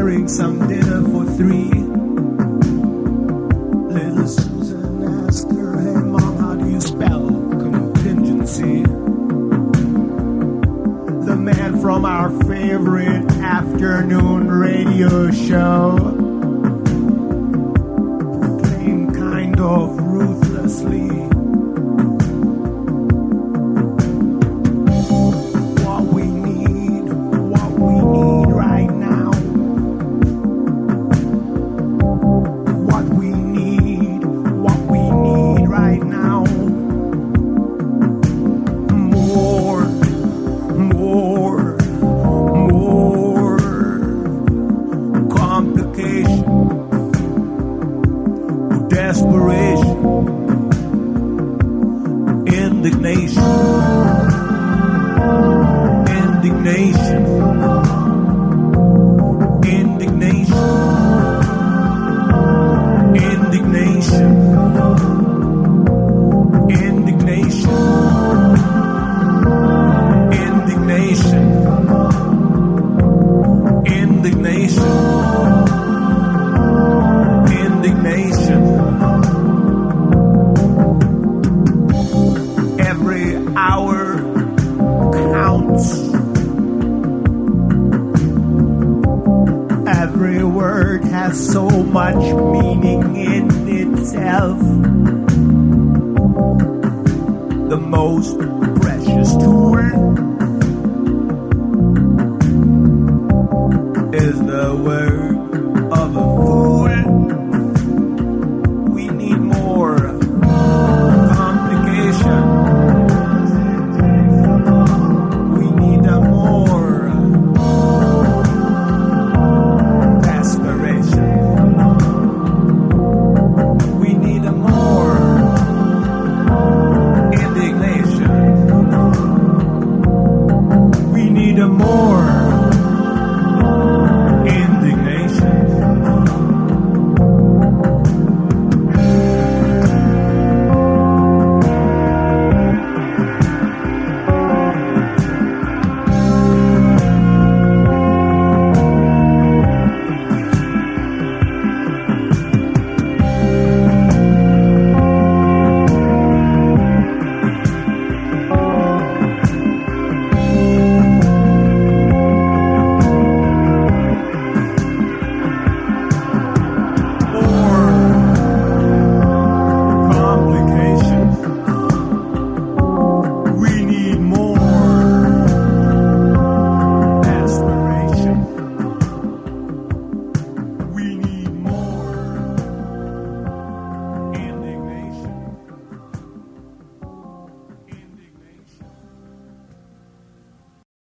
bring some dinner for three. Little Susan asked her, hey mom, how do you spell contingency? The man from our favorite afternoon radio show proclaimed kind of ruthlessly, what we need right now. What we need right now. More complication, desperation, indignation, indignation, indignation, indignation, indignation, indignation, indignation, indignation. Every hour counts. Every word has so much meaning in itself. The most precious tool